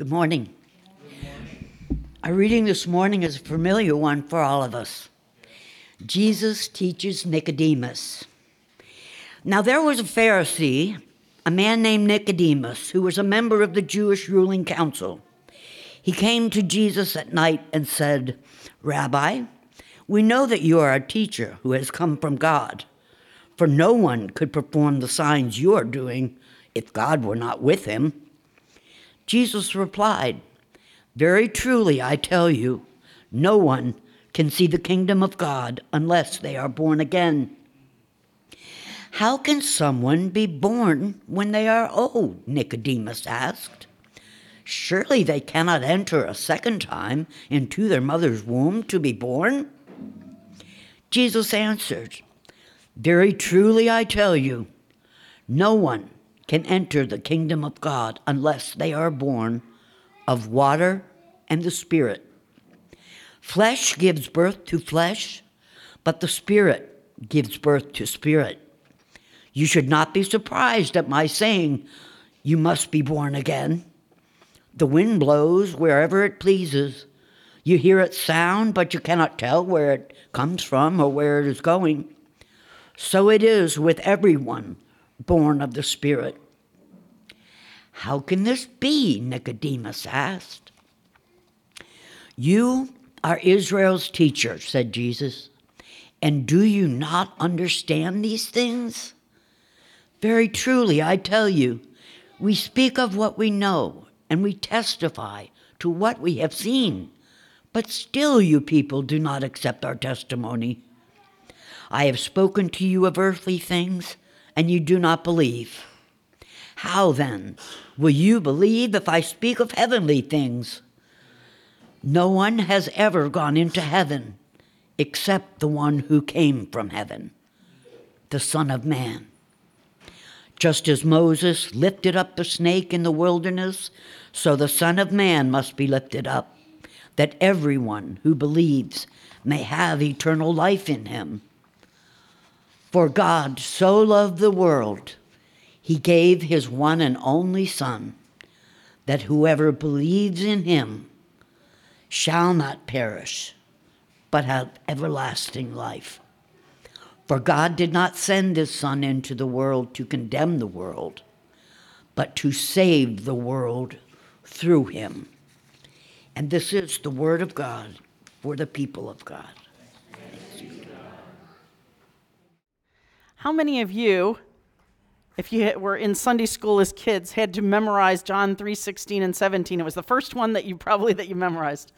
Good morning. Our reading this morning is a familiar one for all of us. Jesus teaches Nicodemus. Now there was a Pharisee, a man named Nicodemus, who was a member of the Jewish ruling council. He came to Jesus at night and said, "Rabbi, we know that you are a teacher who has come from God, for no one could perform the signs you are doing if God were not with him." Jesus replied, "Very truly I tell you, no one can see the kingdom of God unless they are born again." "How can someone be born when they are old?" Nicodemus asked. "Surely they cannot enter a second time into their mother's womb to be born?" Jesus answered, "Very truly I tell you, no one can enter the kingdom of God unless they are born of water and the Spirit. Flesh gives birth to flesh, but the Spirit gives birth to spirit. You should not be surprised at my saying, 'You must be born again.' The wind blows wherever it pleases. You hear its sound, but you cannot tell where it comes from or where it is going. So it is with everyone born of the Spirit." "How can this be?" Nicodemus asked. "You are Israel's teacher," said Jesus, "and do you not understand these things? Very truly, I tell you, we speak of what we know, and we testify to what we have seen, but still you people do not accept our testimony. I have spoken to you of earthly things, and you do not believe. How then will you believe if I speak of heavenly things? No one has ever gone into heaven except the one who came from heaven, the Son of Man. Just as Moses lifted up the snake in the wilderness, so the Son of Man must be lifted up, that everyone who believes may have eternal life in him. For God so loved the world, he gave his one and only Son, that whoever believes in him shall not perish, but have everlasting life. For God did not send his Son into the world to condemn the world, but to save the world through him." And this is the word of God for the people of God. How many of you, if you were in Sunday school as kids, had to memorize John 3:16 and 17? It was the first one that you memorized.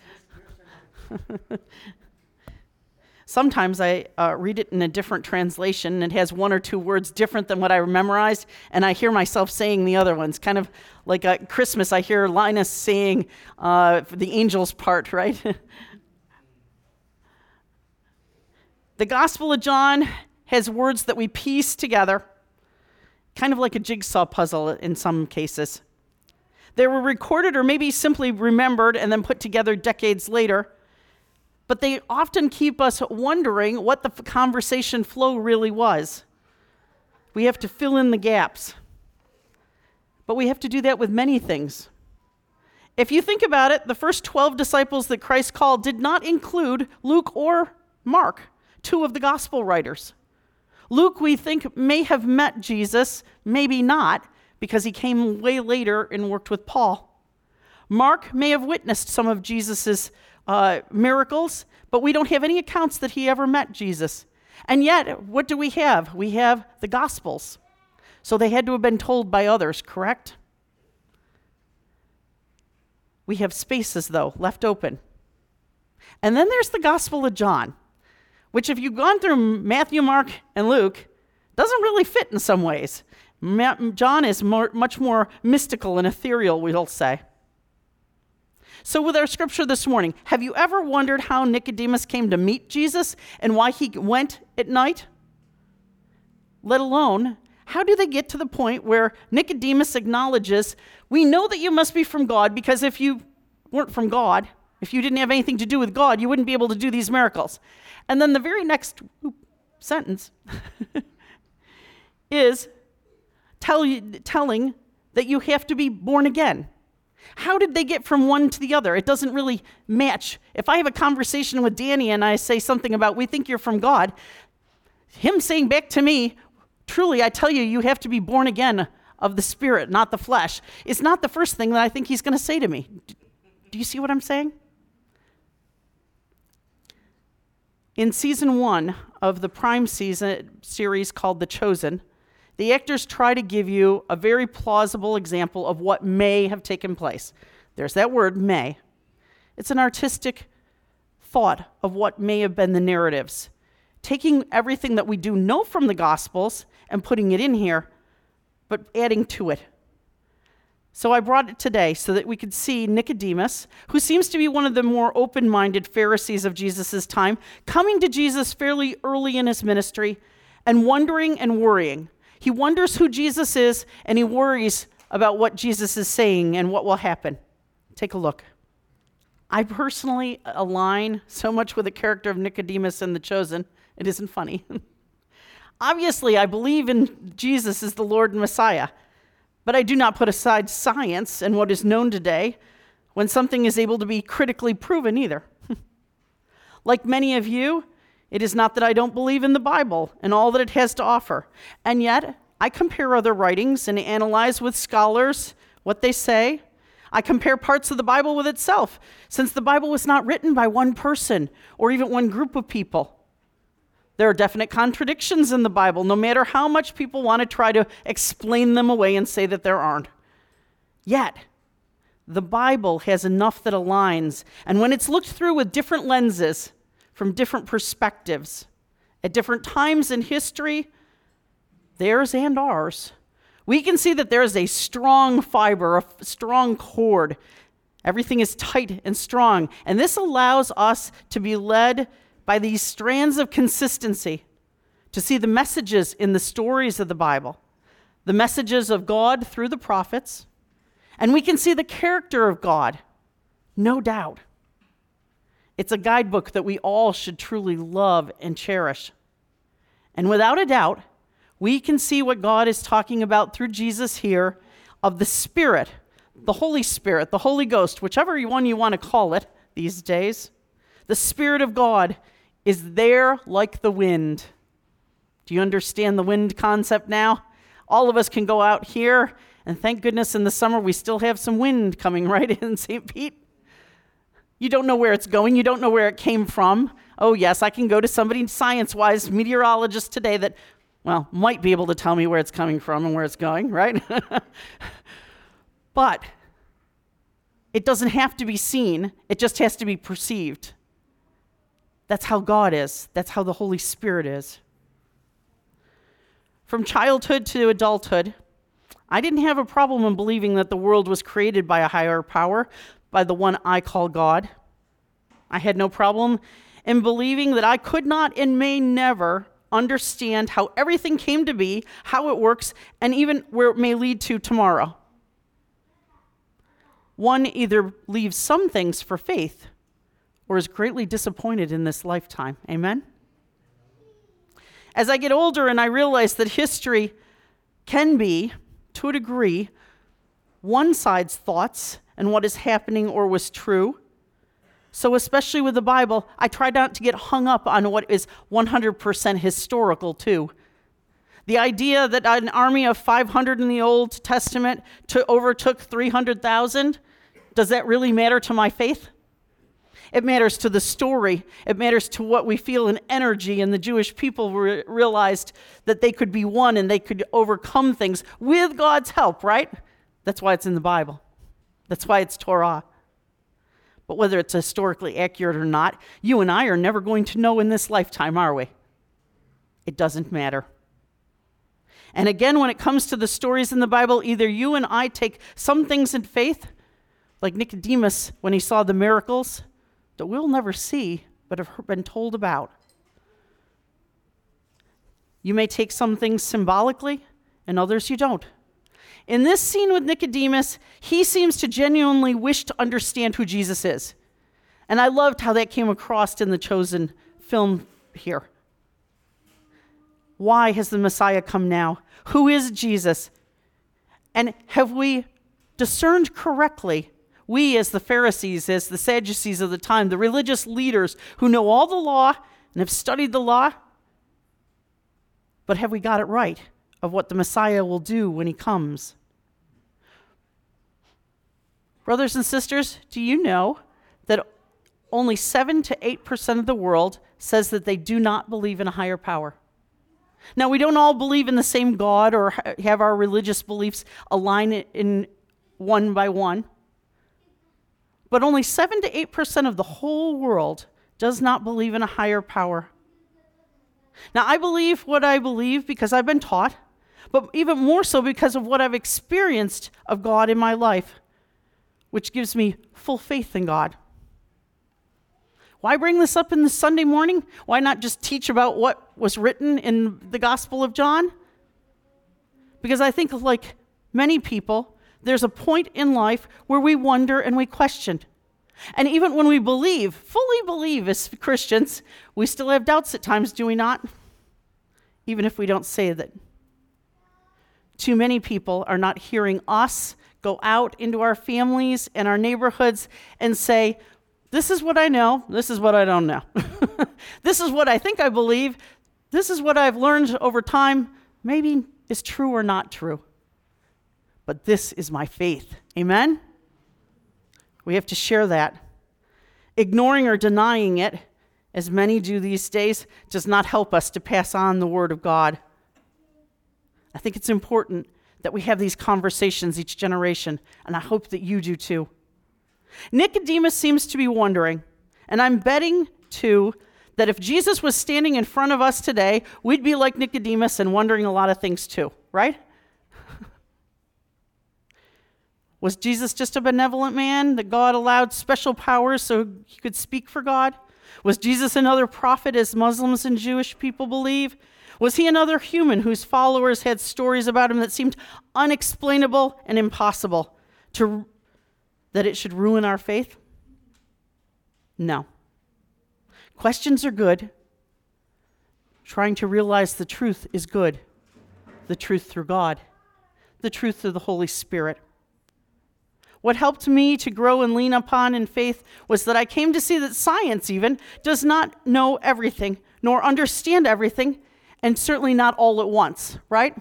Sometimes I read it in a different translation, and it has one or two words different than what I memorized, and I hear myself saying the other ones. Kind of like at Christmas, I hear Linus saying the angels part, right? The Gospel of John has words that we piece together, kind of like a jigsaw puzzle in some cases. They were recorded or maybe simply remembered and then put together decades later, but they often keep us wondering what the conversation flow really was. We have to fill in the gaps. But we have to do that with many things. If you think about it, the first 12 disciples that Christ called did not include Luke or Mark, two of the gospel writers. Luke, we think, may have met Jesus, maybe not, because he came way later and worked with Paul. Mark may have witnessed some of Jesus's miracles, but we don't have any accounts that he ever met Jesus. And yet, what do we have? We have the Gospels. So they had to have been told by others, correct? We have spaces, though, left open. And then there's the Gospel of John, which if you've gone through Matthew, Mark, and Luke, doesn't really fit in some ways. John is much more mystical and ethereal, we'll say. So with our scripture this morning, have you ever wondered how Nicodemus came to meet Jesus and why he went at night? Let alone, how do they get to the point where Nicodemus acknowledges, we know that you must be from God, because if you weren't from God, if you didn't have anything to do with God, you wouldn't be able to do these miracles. And then the very next sentence is telling that you have to be born again. How did they get from one to the other? It doesn't really match. If I have a conversation with Danny and I say something about, we think you're from God, him saying back to me, truly, I tell you, you have to be born again of the Spirit, not the flesh. It's not the first thing that I think he's going to say to me. Do you see what I'm saying? In season 1 of the Prime series called The Chosen, the actors try to give you a very plausible example of what may have taken place. There's that word, may. It's an artistic thought of what may have been the narratives. Taking everything that we do know from the Gospels and putting it in here, but adding to it. So I brought it today so that we could see Nicodemus, who seems to be one of the more open-minded Pharisees of Jesus' time, coming to Jesus fairly early in his ministry and wondering and worrying. He wonders who Jesus is, and he worries about what Jesus is saying and what will happen. Take a look. I personally align so much with the character of Nicodemus in The Chosen, it isn't funny. Obviously, I believe in Jesus as the Lord and Messiah, but I do not put aside science and what is known today when something is able to be critically proven either. Like many of you, it is not that I don't believe in the Bible and all that it has to offer. And yet, I compare other writings and analyze with scholars what they say. I compare parts of the Bible with itself, since the Bible was not written by one person or even one group of people. There are definite contradictions in the Bible, no matter how much people want to try to explain them away and say that there aren't. Yet, the Bible has enough that aligns, and when it's looked through with different lenses, from different perspectives, at different times in history, theirs and ours, we can see that there is a strong fiber, a strong cord. Everything is tight and strong, and this allows us to be led by these strands of consistency, to see the messages in the stories of the Bible, the messages of God through the prophets, and we can see the character of God, no doubt. It's a guidebook that we all should truly love and cherish. And without a doubt, we can see what God is talking about through Jesus here of the Spirit, the Holy Spirit, the Holy Ghost, whichever one you want to call it these days. The Spirit of God is there like the wind. Do you understand the wind concept now? All of us can go out here, and thank goodness in the summer we still have some wind coming right in St. Pete. You don't know where it's going. You don't know where it came from. Oh, yes, I can go to somebody science-wise, meteorologist today that, well, might be able to tell me where it's coming from and where it's going, right? But it doesn't have to be seen. It just has to be perceived. That's how God is. That's how the Holy Spirit is. From childhood to adulthood, I didn't have a problem in believing that the world was created by a higher power, by the one I call God. I had no problem in believing that I could not and may never understand how everything came to be, how it works, and even where it may lead to tomorrow. One either leaves some things for faith or is greatly disappointed in this lifetime. Amen? As I get older and I realize that history can be, to a degree, one side's thoughts and what is happening or was true. So especially with the Bible, I try not to get hung up on what is 100% historical too. The idea that an army of 500 in the Old Testament overtook 300,000, does that really matter to my faith? It matters to the story. It matters to what we feel in energy, and the Jewish people realized that they could be one and they could overcome things with God's help, right? That's why it's in the Bible. That's why it's Torah. But whether it's historically accurate or not, you and I are never going to know in this lifetime, are we? It doesn't matter. And again, when it comes to the stories in the Bible, either you and I take some things in faith, like Nicodemus when he saw the miracles, that we'll never see, but have been told about. You may take some things symbolically, and others you don't. In this scene with Nicodemus, he seems to genuinely wish to understand who Jesus is. And I loved how that came across in the Chosen film here. Why has the Messiah come now? Who is Jesus? And have we discerned correctly, we as the Pharisees, as the Sadducees of the time, the religious leaders who know all the law and have studied the law, but have we got it right of what the Messiah will do when he comes? Brothers and sisters, do you know that only 7 to 8% of the world says that they do not believe in a higher power? Now, we don't all believe in the same God or have our religious beliefs align in one by one, but only 7 to 8% of the whole world does not believe in a higher power. Now, I believe what I believe because I've been taught, but even more so because of what I've experienced of God in my life, which gives me full faith in God. Why bring this up in the Sunday morning? Why not just teach about what was written in the Gospel of John? Because I think, like many people, there's a point in life where we wonder and we question. And even when we believe, fully believe as Christians, we still have doubts at times, do we not? Even if we don't say that. Too many people are not hearing us go out into our families and our neighborhoods and say, this is what I know, this is what I don't know. This is what I think I believe, this is what I've learned over time, maybe is true or not true. But this is my faith. Amen? We have to share that. Ignoring or denying it, as many do these days, does not help us to pass on the Word of God. I think it's important that we have these conversations each generation, and I hope that you do too. Nicodemus seems to be wondering, and I'm betting too, that if Jesus was standing in front of us today, we'd be like Nicodemus and wondering a lot of things too, right? Was Jesus just a benevolent man that God allowed special powers so he could speak for God? Was Jesus another prophet as Muslims and Jewish people believe? Was he another human whose followers had stories about him that seemed unexplainable and impossible that it should ruin our faith? No. Questions are good. Trying to realize the truth is good. The truth through God. The truth through the Holy Spirit. What helped me to grow and lean upon in faith was that I came to see that science even does not know everything, nor understand everything, and certainly not all at once, right?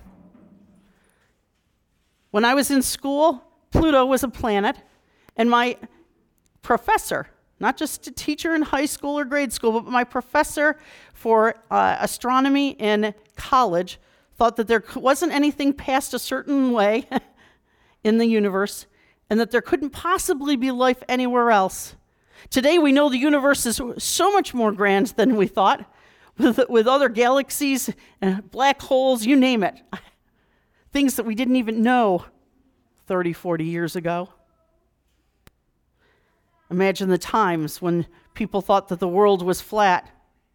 When I was in school, Pluto was a planet, and my professor, not just a teacher in high school or grade school, but my professor for astronomy in college thought that there wasn't anything past a certain way in the universe, and that there couldn't possibly be life anywhere else. Today we know the universe is so much more grand than we thought, with other galaxies and black holes, you name it. Things that we didn't even know 30, 40 years ago. Imagine the times when people thought that the world was flat.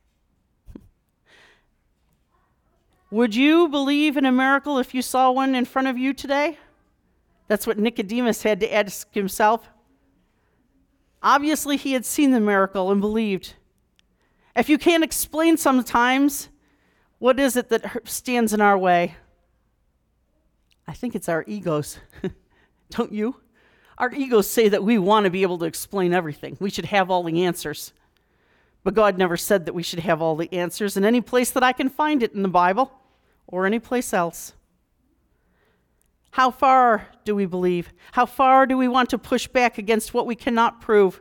Would you believe in a miracle if you saw one in front of you today? That's what Nicodemus had to ask himself. Obviously, he had seen the miracle and believed. If you can't explain sometimes, what is it that stands in our way? I think it's our egos. Don't you? Our egos say that we want to be able to explain everything. We should have all the answers. But God never said that we should have all the answers in any place that I can find it in the Bible or any place else. How far do we believe? How far do we want to push back against what we cannot prove?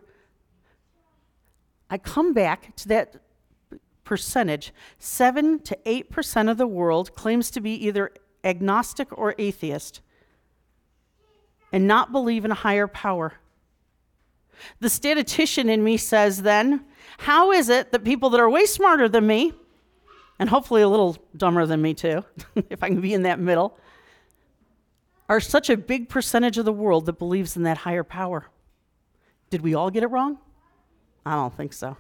I come back to that percentage. 7 to 8% of the world claims to be either agnostic or atheist and not believe in a higher power. The statistician in me says then, how is it that people that are way smarter than me, and hopefully a little dumber than me too, if I can be in that middle, are such a big percentage of the world that believes in that higher power? Did we all get it wrong? I don't think so.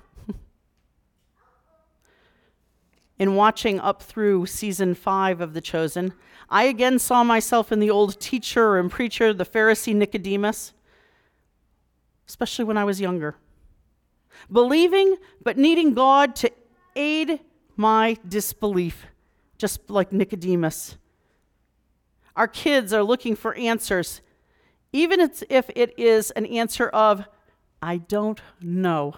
In watching up through season 5 of The Chosen, I again saw myself in the old teacher and preacher, the Pharisee Nicodemus, especially when I was younger. Believing, but needing God to aid my disbelief, just like Nicodemus. Our kids are looking for answers, even if it is an answer of, I don't know.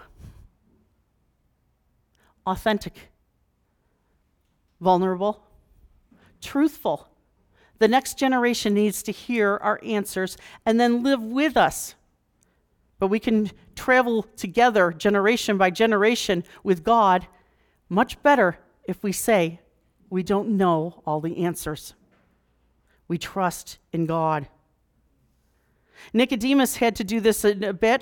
Authentic, vulnerable, truthful. The next generation needs to hear our answers and then live with us. But we can travel together generation by generation with God much better if we say we don't know all the answers. We trust in God. Nicodemus had to do this a bit.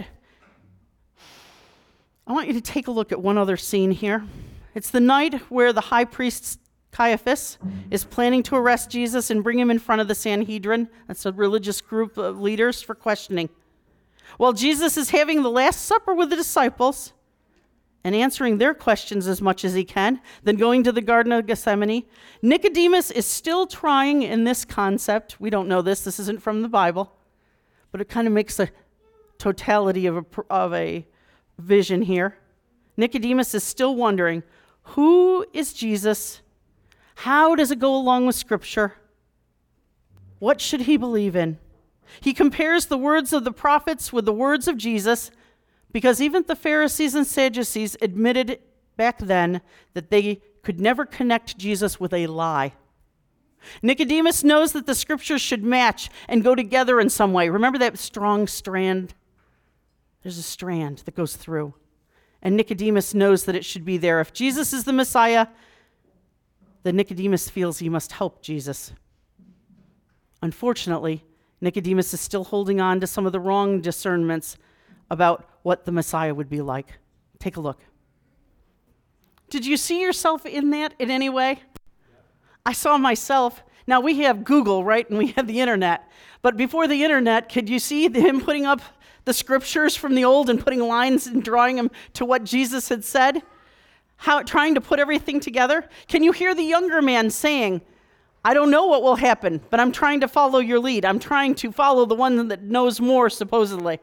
I want you to take a look at one other scene here. It's the night where the high priest Caiaphas is planning to arrest Jesus and bring him in front of the Sanhedrin. That's a religious group of leaders for questioning. While Jesus is having the Last Supper with the disciples and answering their questions as much as he can, then going to the Garden of Gethsemane, Nicodemus is still trying in this concept. We don't know this isn't from the Bible, but it kind of makes a totality of a vision here. Nicodemus is still wondering, who is Jesus? How does it go along with Scripture? What should he believe in? He compares the words of the prophets with the words of Jesus, because even the Pharisees and Sadducees admitted back then that they could never connect Jesus with a lie. Nicodemus knows that the Scriptures should match and go together in some way. Remember that strong strand? There's a strand that goes through. And Nicodemus knows that it should be there. If Jesus is the Messiah, then Nicodemus feels he must help Jesus. Unfortunately, Nicodemus is still holding on to some of the wrong discernments about what the Messiah would be like. Take a look. Did you see yourself in that in any way? I saw myself. Now, we have Google, right? And we have the internet. But before the internet, could you see him putting up the Scriptures from the old and putting lines and drawing them to what Jesus had said? Trying to put everything together? Can you hear the younger man saying, I don't know what will happen, but I'm trying to follow your lead. I'm trying to follow the one that knows more, supposedly.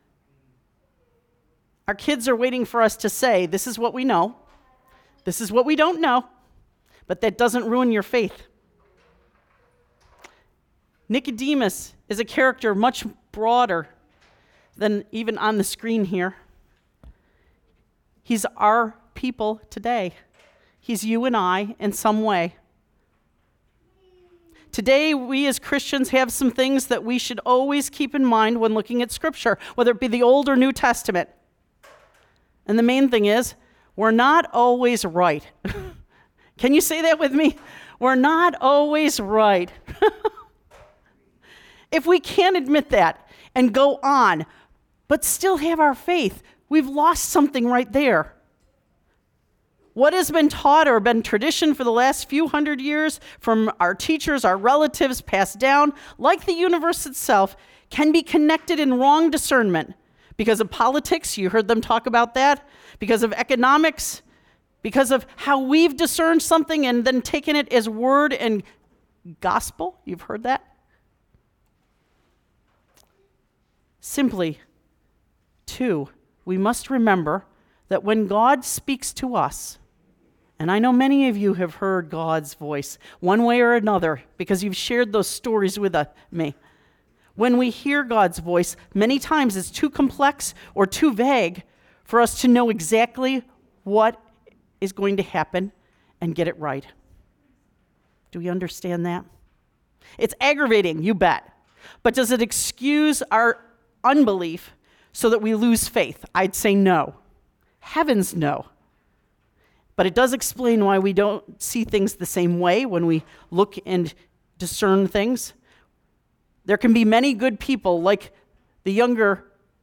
Our kids are waiting for us to say, this is what we know. This is what we don't know. But that doesn't ruin your faith. Nicodemus is a character much broader than even on the screen here. He's our people today. He's you and I in some way. Today, we as Christians have some things that we should always keep in mind when looking at Scripture, whether it be the Old or New Testament. And the main thing is, we're not always right. Can you say that with me? We're not always right. If we can't admit that and go on, but still have our faith, we've lost something right there. What has been taught or been tradition for the last few hundred years from our teachers, our relatives, passed down, like the universe itself, can be connected in wrong discernment because of politics, you heard them talk about that, because of economics, because of how we've discerned something and then taken it as word and gospel. You've heard that? Simply, two, we must remember that when God speaks to us, and I know many of you have heard God's voice one way or another because you've shared those stories with me. When we hear God's voice, many times it's too complex or too vague for us to know exactly what is going to happen and get it right. Do we understand that? It's aggravating, you bet. But does it excuse our unbelief so that we lose faith? I'd say no. Heavens, no. But it does explain why we don't see things the same way when we look and discern things. There can be many good people, like the younger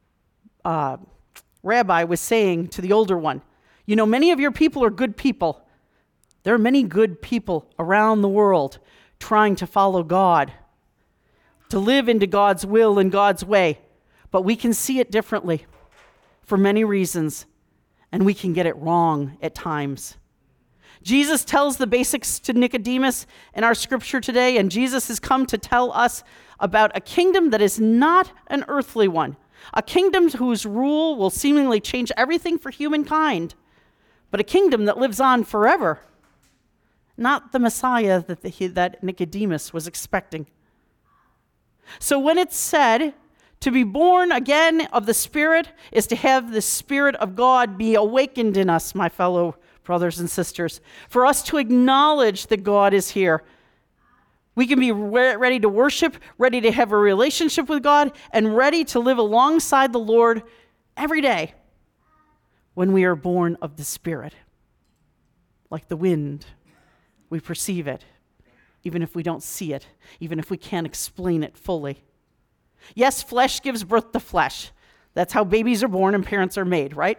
rabbi was saying to the older one. You know, many of your people are good people. There are many good people around the world trying to follow God, to live into God's will and God's way. But we can see it differently for many reasons. And we can get it wrong at times. Jesus tells the basics to Nicodemus in our scripture today, and Jesus has come to tell us about a kingdom that is not an earthly one, a kingdom whose rule will seemingly change everything for humankind, but a kingdom that lives on forever, not the Messiah that Nicodemus was expecting. So when it's said To be born again of the Spirit is to have the Spirit of God be awakened in us, my fellow brothers and sisters. For us to acknowledge that God is here. We can be ready to worship, ready to have a relationship with God, and ready to live alongside the Lord every day when we are born of the Spirit. Like the wind, we perceive it, even if we don't see it, even if we can't explain it fully. Yes, flesh gives birth to flesh. That's how babies are born and parents are made, right?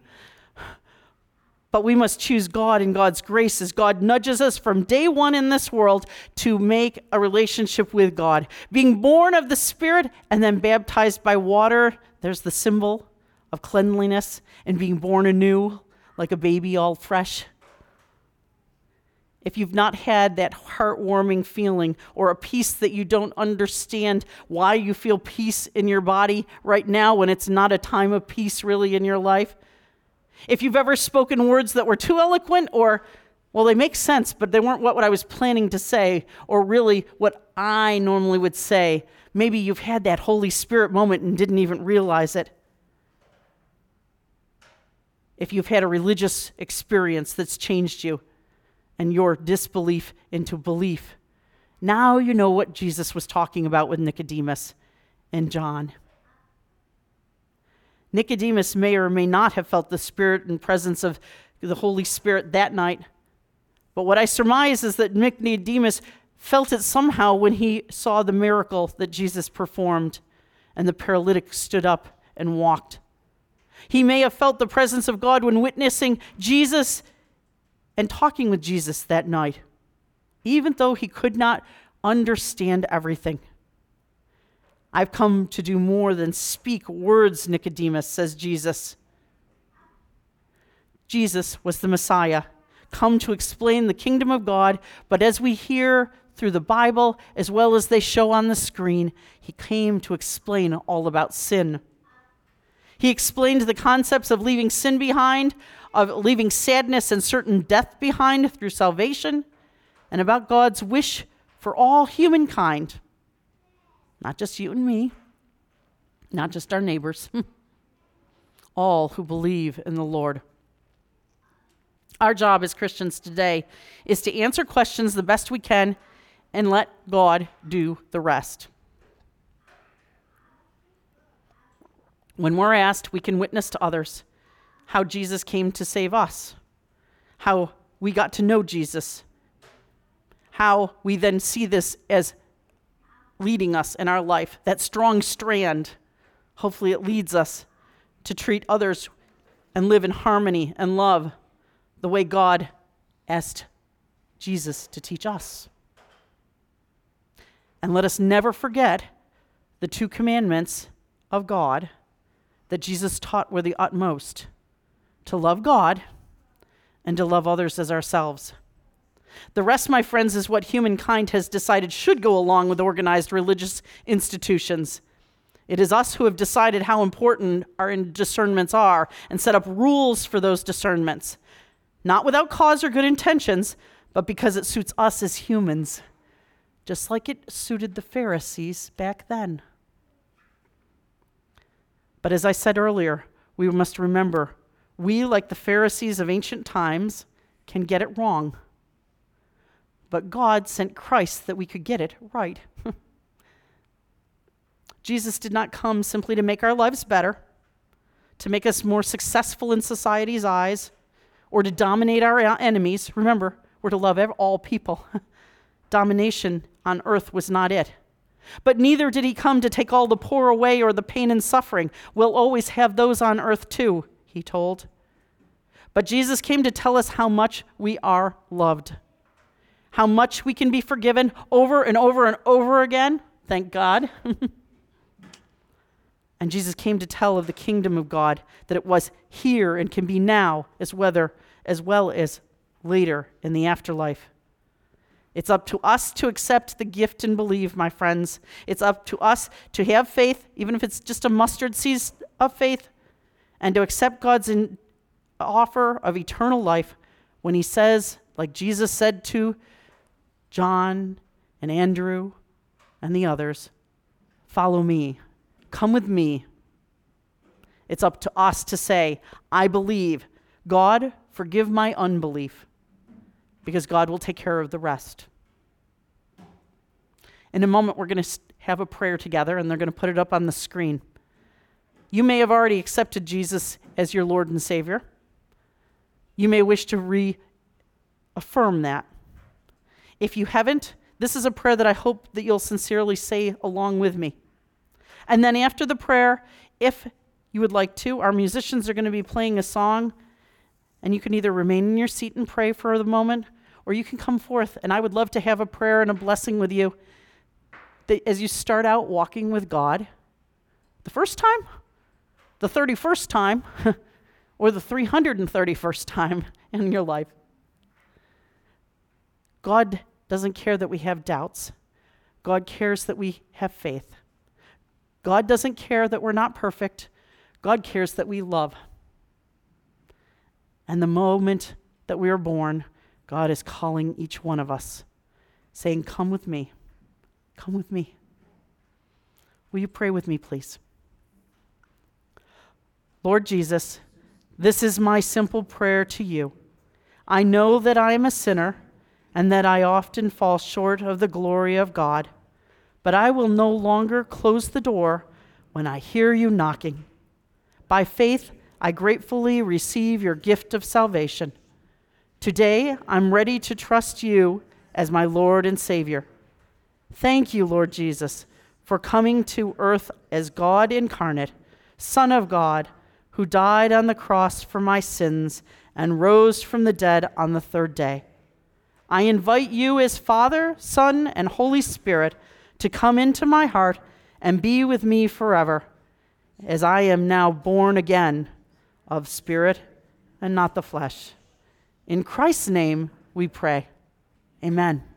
But we must choose God and God's grace as God nudges us from day one in this world to make a relationship with God. Being born of the Spirit and then baptized by water, there's the symbol of cleanliness and being born anew like a baby all fresh. If you've not had that heartwarming feeling or a peace that you don't understand why you feel peace in your body right now when it's not a time of peace really in your life, if you've ever spoken words that were too eloquent or, well, they make sense, but they weren't what I was planning to say or really what I normally would say, maybe you've had that Holy Spirit moment and didn't even realize it. If you've had a religious experience that's changed you, and your disbelief into belief. Now you know what Jesus was talking about with Nicodemus and John. Nicodemus may or may not have felt the Spirit and presence of the Holy Spirit that night, but what I surmise is that Nicodemus felt it somehow when he saw the miracle that Jesus performed and the paralytic stood up and walked. He may have felt the presence of God when witnessing Jesus and talking with Jesus that night, even though he could not understand everything. I've come to do more than speak words, Nicodemus, says Jesus. Jesus was the Messiah, come to explain the kingdom of God, but as we hear through the Bible, as well as they show on the screen, he came to explain all about sin. He explained the concepts of leaving sin behind, of leaving sadness and certain death behind through salvation, and about God's wish for all humankind. Not just you and me, not just our neighbors, all who believe in the Lord. Our job as Christians today is to answer questions the best we can and let God do the rest. When we're asked, we can witness to others how Jesus came to save us, how we got to know Jesus, how we then see this as leading us in our life, that strong strand. Hopefully it leads us to treat others and live in harmony and love the way God asked Jesus to teach us. And let us never forget the 2 commandments of God that Jesus taught were the utmost: to love God and to love others as ourselves. The rest, my friends, is what humankind has decided should go along with organized religious institutions. It is us who have decided how important our discernments are and set up rules for those discernments, not without cause or good intentions, but because it suits us as humans, just like it suited the Pharisees back then. But as I said earlier, we must remember, we, like the Pharisees of ancient times, can get it wrong. But God sent Christ that we could get it right. Jesus did not come simply to make our lives better, to make us more successful in society's eyes, or to dominate our enemies. Remember, we're to love all people. Domination on earth was not it. But neither did he come to take all the poor away or the pain and suffering. We'll always have those on earth too, he told. But Jesus came to tell us how much we are loved, how much we can be forgiven over and over and over again, thank God. And Jesus came to tell of the kingdom of God, that it was here and can be now as well as later in the afterlife. It's up to us to accept the gift and believe, my friends. It's up to us to have faith, even if it's just a mustard seed of faith, and to accept God's offer of eternal life when he says, like Jesus said to John and Andrew and the others, "Follow me, come with me. It's up to us to say, I believe. God, forgive my unbelief, because God will take care of the rest. In a moment, we're going to have a prayer together, and they're going to put it up on the screen. You may have already accepted Jesus as your Lord and Savior. You may wish to reaffirm that. If you haven't, this is a prayer that I hope that you'll sincerely say along with me. And then after the prayer, if you would like to, our musicians are going to be playing a song, and you can either remain in your seat and pray for the moment, or you can come forth, and I would love to have a prayer and a blessing with you that as you start out walking with God, the first time, the 31st time, or the 331st time in your life. God doesn't care that we have doubts. God cares that we have faith. God doesn't care that we're not perfect. God cares that we love. And the moment that we are born, God is calling each one of us, saying, come with me. Come with me. Will you pray with me, please? Lord Jesus, this is my simple prayer to you. I know that I am a sinner and that I often fall short of the glory of God, but I will no longer close the door when I hear you knocking. By faith, I gratefully receive your gift of salvation. Today, I'm ready to trust you as my Lord and Savior. Thank you, Lord Jesus, for coming to earth as God incarnate, Son of God, who died on the cross for my sins and rose from the dead on the third day. I invite you as Father, Son, and Holy Spirit to come into my heart and be with me forever, as I am now born again of spirit and not the flesh. In Christ's name we pray. Amen.